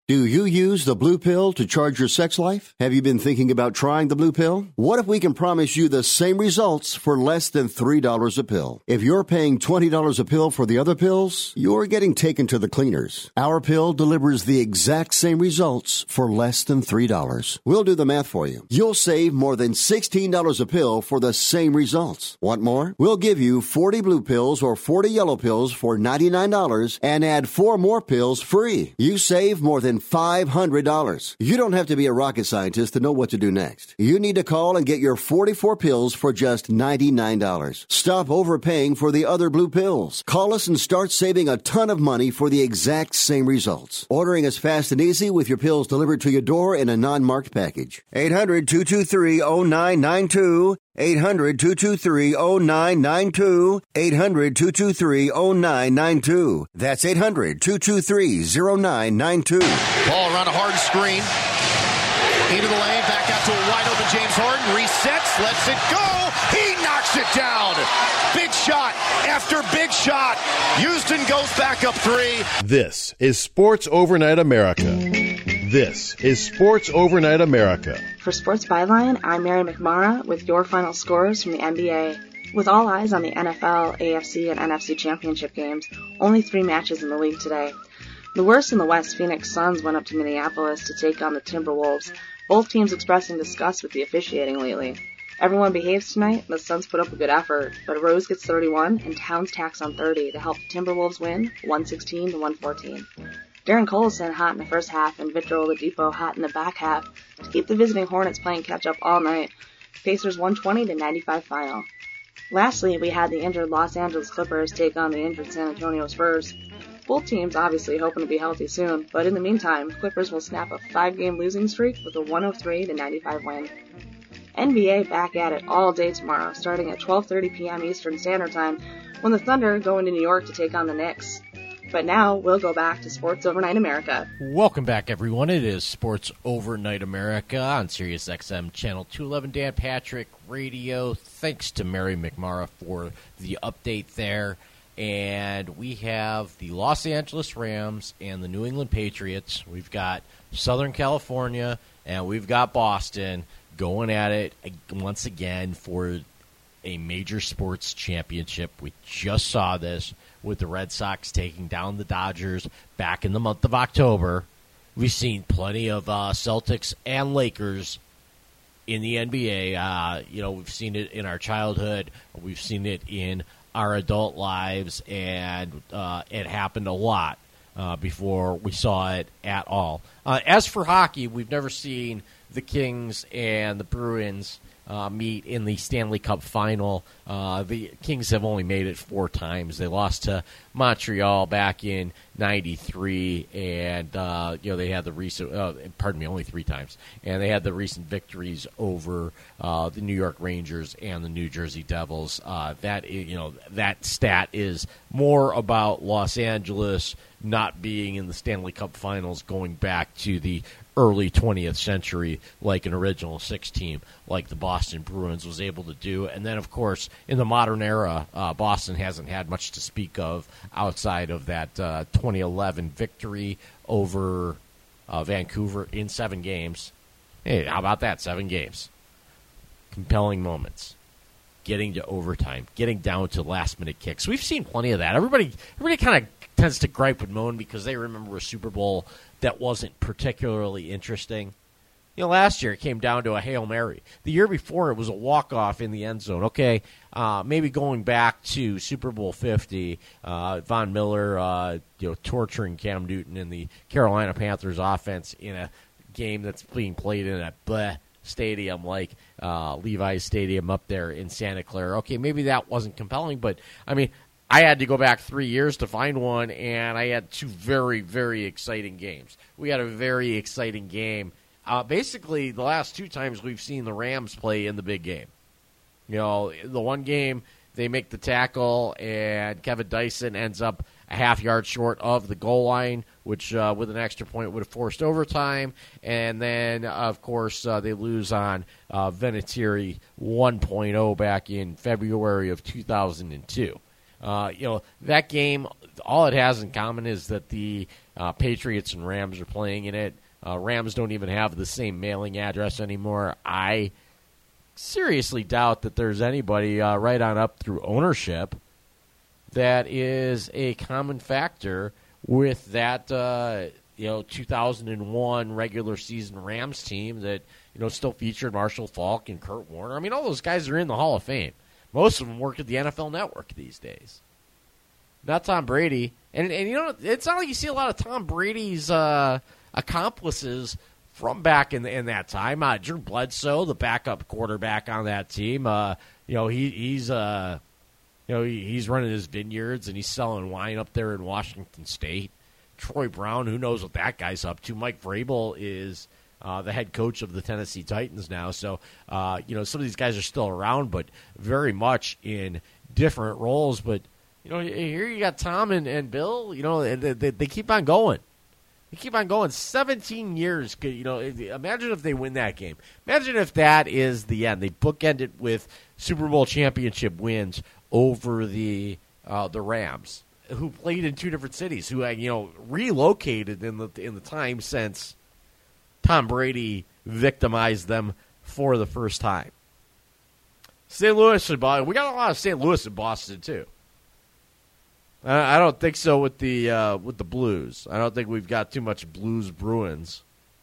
Do you use the blue pill to charge your sex life? Have you been thinking about trying the blue pill? What if we can promise you the same results for less than three dollars a pill? If you're paying twenty dollars a pill for the other pills, you're getting taken to the cleaners. Our pill delivers the exact same results for less than three dollars. We'll do the math for you. You'll save more than sixteen dollars a pill for the same results. Want more? We'll give you forty blue pills or forty yellow pills for ninety-nine dollars and add four more pills free. You save more than five hundred dollars. You don't have to be a rocket scientist to know what to do next. You need to call and get your forty-four pills for just ninety-nine dollars. Stop overpaying for the other blue pills. Call us and start saving a ton of money for the exact same results. Ordering is fast and easy with your pills delivered to your door in a non-marked package. eight hundred, two two three, oh nine nine two. eight hundred, two two three, oh nine nine two. eight hundred, two two three, oh nine nine two. That's eight hundred, two two three, oh nine nine two. Ball around a hard screen. Into the lane, back out to a wide open James Harden. Resets, lets it go. He knocks it down. Big shot after big shot. Houston goes back up three. This is Sports Overnight America. This is Sports Overnight America. For Sports Byline, I'm Mary McMara with your final scores from the N B A. With all eyes on the N F L, A F C, and N F C championship games, only three matches in the league today. The worst in the West, Phoenix Suns went up to Minneapolis to take on the Timberwolves, both teams expressing disgust with the officiating lately. Everyone behaves tonight, and the Suns put up a good effort, but Rose gets thirty-one and Towns tacks on thirty to help the Timberwolves win one sixteen to one fourteen. Darren Collison hot in the first half and Victor Oladipo hot in the back half to keep the visiting Hornets playing catch-up all night. Pacers one twenty to ninety-five final. Lastly, we had the injured Los Angeles Clippers take on the injured San Antonio Spurs. Both teams obviously hoping to be healthy soon, but in the meantime, Clippers will snap a five-game losing streak with a one oh three to ninety-five win. N B A back at it all day tomorrow, starting at twelve thirty p.m. Eastern Standard Time, when the Thunder go into New York to take on the Knicks. But now, we'll go back to Sports Overnight America. Welcome back, everyone. It is Sports Overnight America on Sirius X M Channel two eleven, Dan Patrick Radio. Thanks to Mary McMara for the update there. And we have the Los Angeles Rams and the New England Patriots. We've got Southern California, and we've got Boston going at it once again for a major sports championship. We just saw this with the Red Sox taking down the Dodgers back in the month of October. We've seen plenty of uh, Celtics and Lakers in the N B A. Uh, you know, we've seen it in our childhood. We've seen it in our adult lives, and uh, it happened a lot uh, before we saw it at all. Uh, as for hockey, we've never seen the Kings and the Bruins uh, meet in the Stanley Cup final. Uh, the Kings have only made it four times. They lost to Montreal back in ninety-three, and uh, you know they had the recent. Uh, pardon me, only three times, and they had the recent victories over uh, the New York Rangers and the New Jersey Devils. Uh, that you know that stat is more about Los Angeles not being in the Stanley Cup Finals going back to the early twentieth century, like an original six team, like the Boston Bruins was able to do. And then, of course, in the modern era, uh, Boston hasn't had much to speak of outside of that uh, twenty eleven victory over uh, Vancouver in seven games. Hey, how about that? Seven games. Compelling moments. Getting to overtime. Getting down to last-minute kicks. We've seen plenty of that. Everybody, everybody kind of tends to gripe with moan because they remember a Super Bowl that wasn't particularly interesting. You know, last year it came down to a Hail Mary. The year before it was a walk-off in the end zone. Okay, uh, maybe going back to Super Bowl fifty, uh, Von Miller, uh, you know, torturing Cam Newton and the Carolina Panthers offense in a game that's being played in a bleh stadium like uh, Levi's Stadium up there in Santa Clara. Okay, maybe that wasn't compelling, but, I mean, I had to go back three years to find one, and I had two very, very exciting games. We had a very exciting game. Uh, basically, the last two times we've seen the Rams play in the big game. You know, the one game, they make the tackle, and Kevin Dyson ends up a half yard short of the goal line, which uh, with an extra point would have forced overtime. And then, of course, uh, they lose on uh, Vinatieri one point oh back in February of two thousand two. Uh, you know, that game, all it has in common is that the uh, Patriots and Rams are playing in it. Uh, Rams don't even have the same mailing address anymore. I seriously doubt that there's anybody uh, right on up through ownership that is a common factor with that, uh, you know, two thousand one regular season Rams team that, you know, still featured Marshall Faulk and Kurt Warner. I mean, all those guys are in the Hall of Fame. Most of them work at the N F L Network these days. Not Tom Brady. And, and you know, it's not like you see a lot of Tom Brady's uh, accomplices from back in, the, in that time. Uh, Drew Bledsoe, the backup quarterback on that team, uh, you know, he, he's uh, you know he, he's running his vineyards and he's selling wine up there in Washington State. Troy Brown, who knows what that guy's up to. Mike Vrabel is uh, the head coach of the Tennessee Titans now. So, uh, you know, some of these guys are still around, but very much in different roles. But, you know, here you got Tom and, and Bill, you know, they, they, they keep on going. They keep on going. seventeen years, you know, imagine if they win that game. Imagine if that is the end. They bookend it with Super Bowl championship wins over the uh, the Rams, who played in two different cities, who, you know, relocated in the in the time since Tom Brady victimized them for the first time. Saint Louis and Boston. We got a lot of Saint Louis and Boston too. I don't think so with the uh, with the Blues. I don't think we've got too much Blues Bruins,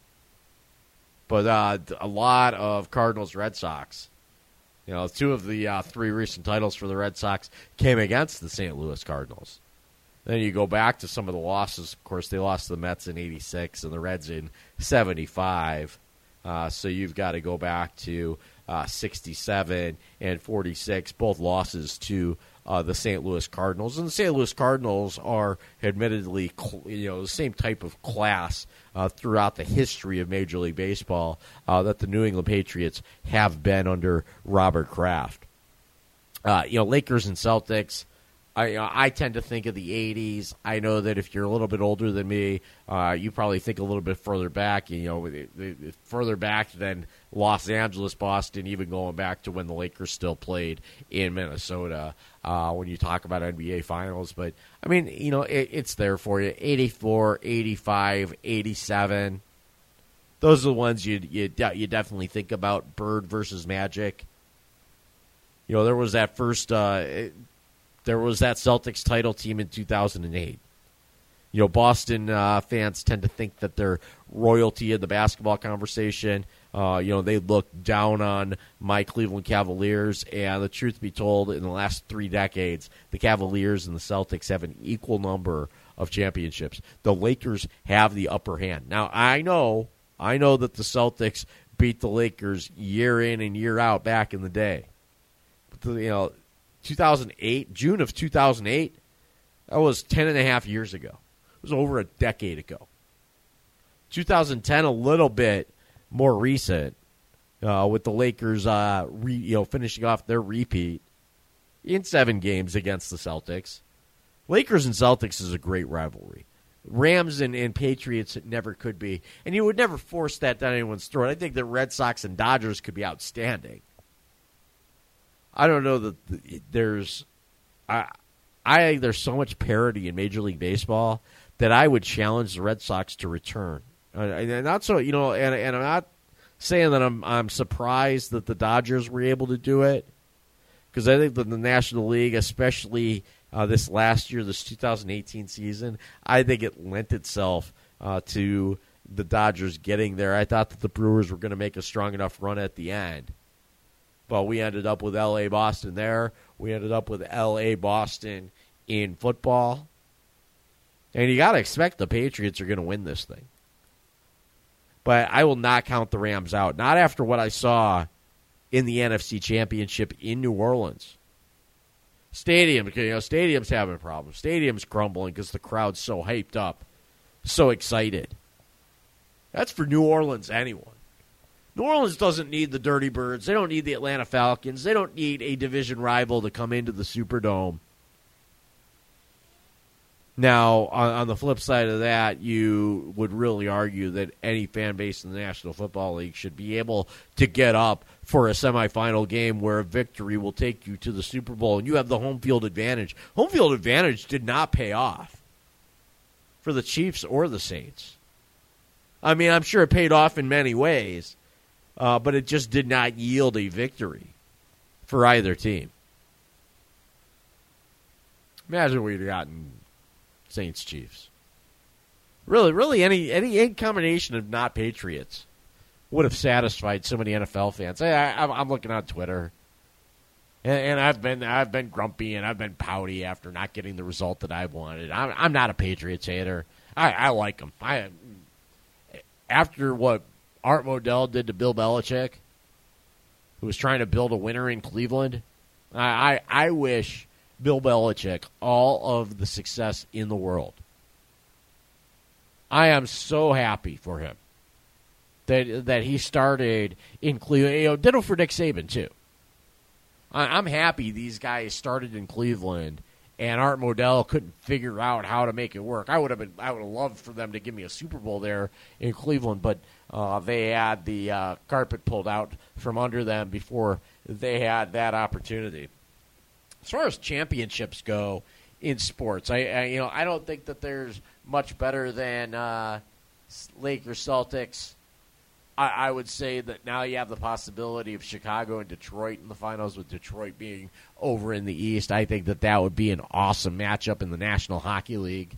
but uh, a lot of Cardinals Red Sox. You know, two of the uh, three recent titles for the Red Sox came against the Saint Louis Cardinals. Then you go back to some of the losses. Of course, they lost to the Mets in eighty-six and the Reds in seventy-five. Uh, so you've got to go back to uh, sixty-seven and forty-six, both losses to uh, the Saint Louis Cardinals. And the Saint Louis Cardinals are admittedly, you know, the same type of class uh, throughout the history of Major League Baseball uh, that the New England Patriots have been under Robert Kraft. Uh, you know, Lakers and Celtics. I, I tend to think of the eighties. I know that if you're a little bit older than me, uh, you probably think a little bit further back, you know, further back than Los Angeles, Boston, even going back to when the Lakers still played in Minnesota uh, when you talk about N B A Finals. But, I mean, you know, it, it's there for you. eighty-four, eighty-five, eighty-seven. Those are the ones you you, you definitely think about. Bird versus Magic. You know, there was that first uh, – There was that Celtics title team in two thousand eight. You know, Boston uh, fans tend to think that they're royalty in the basketball conversation. Uh, you know, they look down on my Cleveland Cavaliers, and the truth be told, in the last three decades, the Cavaliers and the Celtics have an equal number of championships. The Lakers have the upper hand. Now, I know, I know that the Celtics beat the Lakers year in and year out back in the day. But the, you know, two thousand eight, June of two thousand eight, that was ten and a half years ago. It was over a decade ago. two thousand ten, a little bit more recent, uh, with the Lakers uh, re, you know, finishing off their repeat in seven games against the Celtics. Lakers and Celtics is a great rivalry. Rams and, and Patriots, it never could be. And you would never force that down anyone's throat. I think the Red Sox and Dodgers could be outstanding. I don't know that there's, I, I think there's so much parity in Major League Baseball that I would challenge the Red Sox to return. And not so, you know, and, and I'm not saying that I'm I'm surprised that the Dodgers were able to do it, because I think that the National League, especially uh, this last year, this two thousand eighteen season, I think it lent itself uh, to the Dodgers getting there. I thought that the Brewers were going to make a strong enough run at the end. But we ended up with L A Boston there. We ended up with L A Boston in football. And you got to expect the Patriots are going to win this thing. But I will not count the Rams out. Not after what I saw in the N F C Championship in New Orleans. Stadium, you know, stadium's having problems. Stadium's crumbling because the crowd's so hyped up, so excited. That's for New Orleans, anyone. New Orleans doesn't need the Dirty Birds. They don't need the Atlanta Falcons. They don't need a division rival to come into the Superdome Now, on, on the flip side of that, you would really argue that any fan base in the National Football League should be able to get up for a semifinal game where a victory will take you to the Super Bowl, and you have the home field advantage. Home field advantage did not pay off for the Chiefs or the Saints. I mean, I'm sure it paid off in many ways, uh, but it just did not yield a victory for either team. Imagine we'd gotten Saints Chiefs. Really, really, any any combination of not Patriots would have satisfied so many N F L fans. I, I, I'm looking on Twitter, and, and I've been I've been grumpy and I've been pouty after not getting the result that I wanted. I'm, I'm not a Patriots hater. I, I like them. I after what Art Modell did to Bill Belichick, who was trying to build a winner in Cleveland, I I, I wish Bill Belichick all of the success in the world. I am so happy for him that that he started in Cleveland. You know, ditto for Nick Saban, too. I, I'm happy these guys started in Cleveland and Art Modell couldn't figure out how to make it work. I would have been, I would have loved for them to give me a Super Bowl there in Cleveland, but uh, they had the uh, carpet pulled out from under them before they had that opportunity. As far as championships go in sports, I, I you know I don't think that there's much better than uh, Lakers Celtics. I, I would say that now you have the possibility of Chicago and Detroit in the finals, with Detroit being over in the East. I think that that would be an awesome matchup in the National Hockey League.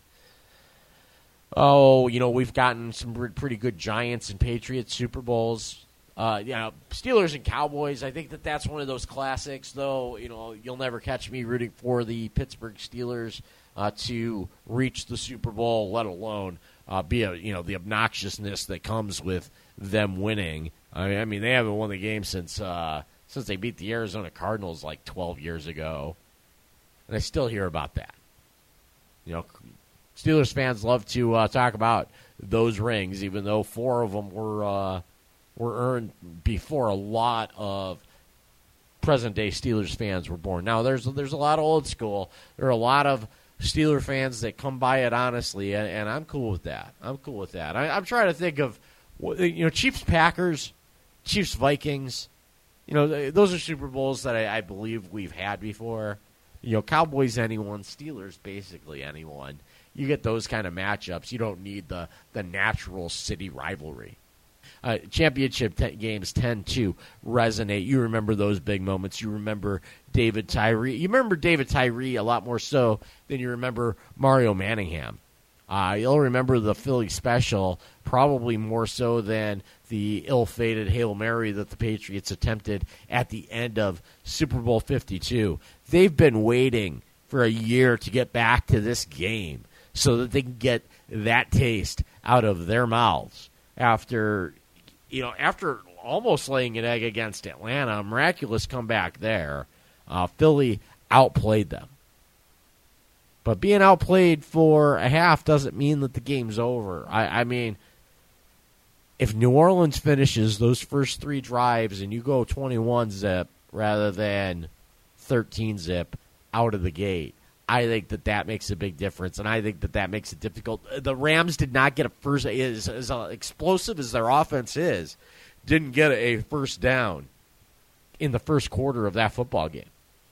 Oh, you know, we've gotten some pretty good Giants and Patriots Super Bowls. Uh, you know, Steelers and Cowboys, I think that that's one of those classics, though. You know, you'll never catch me rooting for the Pittsburgh Steelers uh, to reach the Super Bowl, let alone uh, be a, you know, the obnoxiousness that comes with them winning. I mean, I mean they haven't won the game since uh, since they beat the Arizona Cardinals like twelve years ago, and I still hear about that. You know, Steelers fans love to uh, talk about those rings, even though four of them were uh, were earned before a lot of present-day Steelers fans were born. Now, there's there's a lot of old school. There are a lot of Steeler fans that come by it honestly, and, and I'm cool with that. I'm cool with that. I, I'm trying to think of, you know, Chiefs-Packers, Chiefs-Vikings. You know, those are Super Bowls that I, I believe we've had before. You know, Cowboys anyone, Steelers basically anyone. You get those kind of matchups. You don't need the, the natural city rivalry. Uh, championship t- games tend to resonate. You remember those big moments. You remember David Tyree. You remember David Tyree a lot more so than you remember Mario Manningham. Uh, you'll remember the Philly special probably more so than the ill-fated Hail Mary that the Patriots attempted at the end of Super Bowl fifty-two. They've been waiting for a year to get back to this game so that they can get that taste out of their mouths after, you know, after almost laying an egg against Atlanta. A miraculous comeback there. Uh, Philly outplayed them. But being outplayed for a half doesn't mean that the game's over. I, I mean, if New Orleans finishes those first three drives and you go twenty-one zip rather than thirteen zip out of the gate, I think that that makes a big difference, and I think that that makes it difficult. The Rams did not get a first, as, as explosive as their offense is, didn't get a first down in the first quarter of that football game.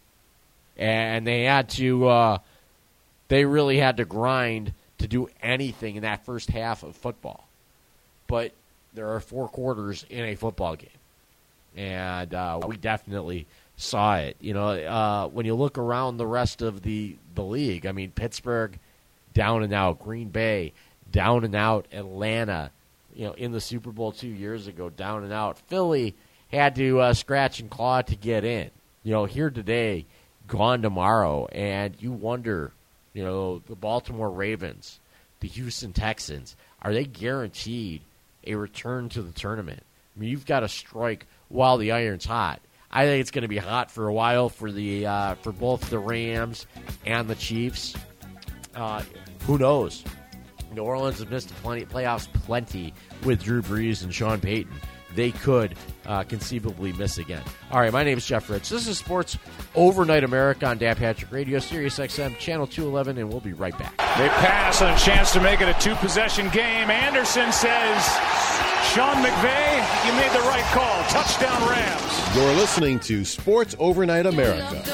And they had to, uh, they really had to grind to do anything in that first half of football. But there are four quarters in a football game, and uh, we definitely saw it. You know, uh, when you look around the rest of the, the league, I mean, Pittsburgh, down and out. Green Bay, down and out. Atlanta, you know, in the Super Bowl two years ago, down and out. Philly had to uh, scratch and claw to get in. You know, here today, gone tomorrow. And you wonder, you know, the Baltimore Ravens, the Houston Texans, are they guaranteed a return to the tournament? I mean, you've got to strike while the iron's hot. I think it's going to be hot for a while for the uh, for both the Rams and the Chiefs. Uh, who knows? New Orleans has missed plenty playoffs plenty with Drew Brees and Sean Payton. they could uh, conceivably miss again. All right, my name is Jeff Rich. This is Sports Overnight America on Dan Patrick Radio, Sirius X M, Channel two eleven, and we'll be right back. They pass on a chance to make it a two-possession game. Anderson says, Sean McVay, you made the right call. Touchdown Rams. You're listening to Sports Overnight America.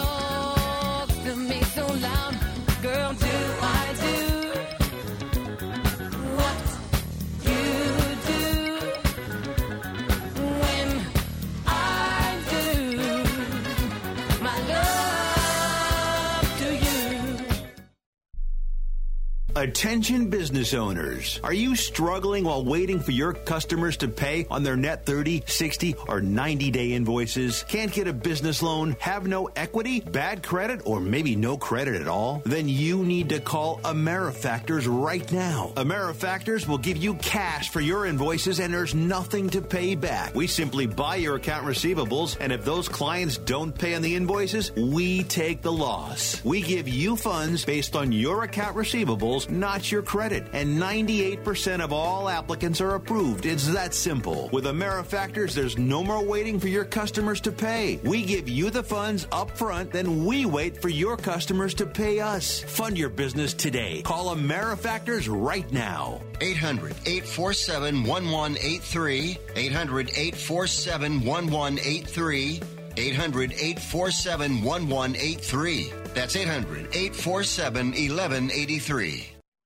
Attention business owners. Are you struggling while waiting for your customers to pay on their net thirty, sixty, or ninety day invoices? Can't get a business loan? Have no equity? Bad credit? Or maybe no credit at all? Then you need to call AmeriFactors right now. AmeriFactors will give you cash for your invoices and there's nothing to pay back. We simply buy your account receivables, and if those clients don't pay on the invoices, we take the loss. We give you funds based on your account receivables, not your credit. And ninety-eight percent of all applicants are approved. It's that simple. With AmeriFactors, there's no more waiting for your customers to pay. We give you the funds up front, then we wait for your customers to pay us. Fund your business today. Call AmeriFactors right now. eight hundred, eight four seven, one one eight three. eight hundred, eight four seven, one one eight three. eight hundred, eight four seven, one one eight three. That's eight hundred, eight four seven, one one eight three.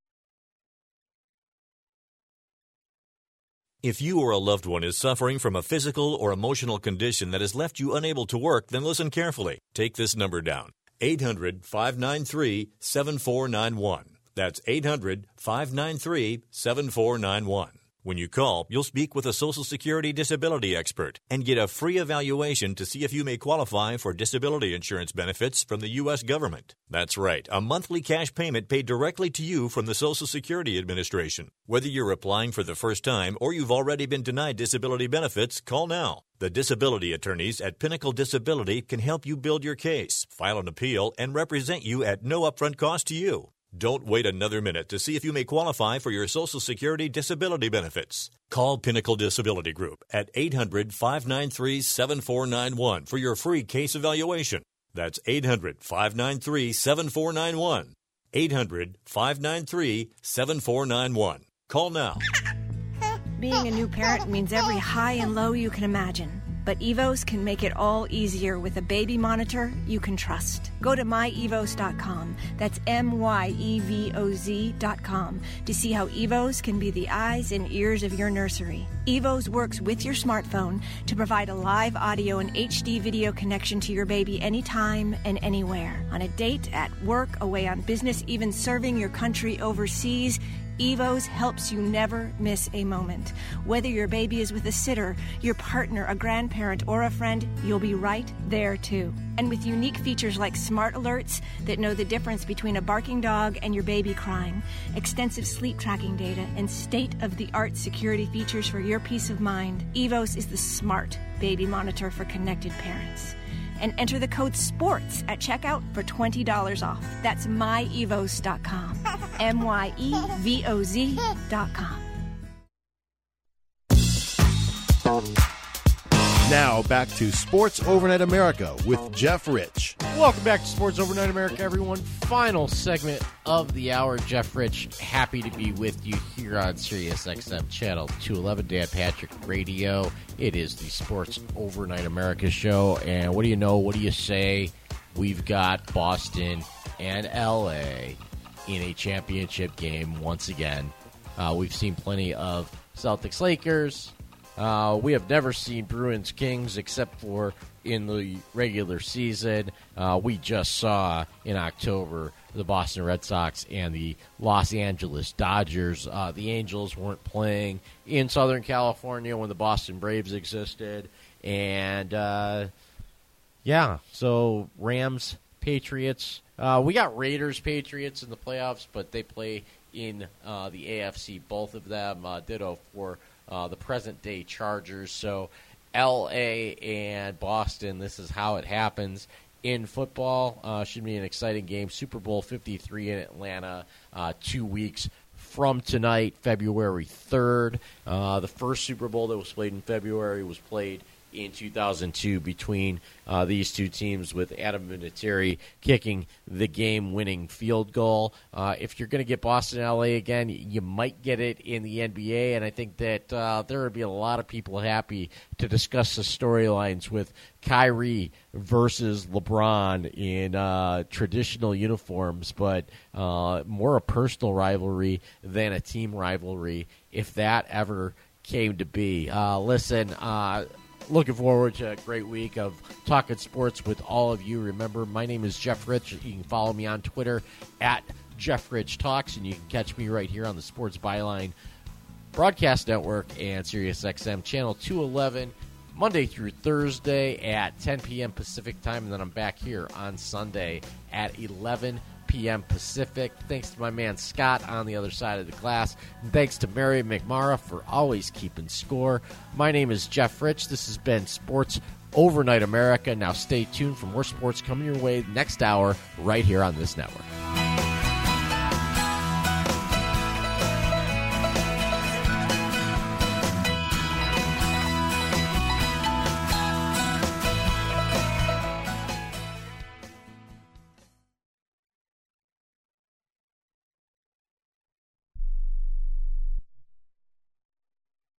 If you or a loved one is suffering from a physical or emotional condition that has left you unable to work, then listen carefully. Take this number down, eight hundred, five nine three, seven four nine one. That's eight hundred, five nine three, seven four nine one. When you call, you'll speak with a Social Security disability expert and get a free evaluation to see if you may qualify for disability insurance benefits from the U S government. That's right, a monthly cash payment paid directly to you from the Social Security Administration. Whether you're applying for the first time or you've already been denied disability benefits, call now. The disability attorneys at Pinnacle Disability can help you build your case, file an appeal, and represent you at no upfront cost to you. Don't wait another minute to see if you may qualify for your Social Security disability benefits. Call Pinnacle Disability Group at eight hundred, five nine three, seven four nine one for your free case evaluation. That's eight hundred, five nine three, seven four nine one. eight hundred, five nine three, seven four nine one. Call now. Being a new parent means every high and low you can imagine. But Evos can make it all easier with a baby monitor you can trust. Go to my evos dot com, that's M Y E V O Z dot com, to see how Evos can be the eyes and ears of your nursery. Evos works with your smartphone to provide a live audio and H D video connection to your baby anytime and anywhere. On a date, at work, away on business, even serving your country overseas, Evos helps you never miss a moment. Whether your baby is with a sitter, your partner, a grandparent, or a friend, you'll be right there too. And with unique features like smart alerts that know the difference between a barking dog and your baby crying, extensive sleep tracking data, and state-of-the-art security features for your peace of mind, Evos is the smart baby monitor for connected parents. And enter the code SPORTS at checkout for twenty dollars off. That's my evos dot com. M Y E V O Z dot com. Now back to Sports Overnight America with Jeff Rich. Welcome back to Sports Overnight America, everyone. Final segment of the hour. Jeff Rich, happy to be with you here on Sirius X M Channel two eleven, Dan Patrick Radio. It is the Sports Overnight America show, and what do you know, what do you say? We've got Boston and L A in a championship game once again. Uh, we've seen plenty of Celtics-Lakers. Uh, we have never seen Bruins-Kings except for in the regular season. Uh, we just saw in October the Boston Red Sox and the Los Angeles Dodgers. Uh, the Angels weren't playing in Southern California when the Boston Braves existed. And, uh, yeah, so Rams, Patriots. Uh, we got Raiders, Patriots in the playoffs, but they play in uh, the A F C, both of them. Uh, ditto for Uh, the present-day Chargers. So L A and Boston, this is how it happens in football. Uh, should be an exciting game. Super Bowl fifty-three in Atlanta, uh, two weeks from tonight, February third. Uh, the first Super Bowl that was played in February was played in two thousand two between uh, these two teams, with Adam Vinatieri kicking the game-winning field goal. Uh, if you're going to get Boston L A again, you might get it in the N B A, and I think that uh, there would be a lot of people happy to discuss the storylines with Kyrie versus LeBron in uh, traditional uniforms, but uh, more a personal rivalry than a team rivalry, if that ever came to be. Uh, listen, uh, looking forward to a great week of talking sports with all of you. Remember, my name is Jeff Rich. You can follow me on Twitter at Jeff Rich Talks, and you can catch me right here on the Sports Byline Broadcast Network and SiriusXM Channel two eleven, Monday through Thursday at ten p.m. Pacific Time, and then I'm back here on Sunday at eleven p.m. Pacific. Thanks to my man Scott on the other side of the glass, and thanks to Mary McMara for always keeping score. My name is Jeff Rich. This has been Sports Overnight America. Now stay tuned for more sports coming your way next hour right here on this network.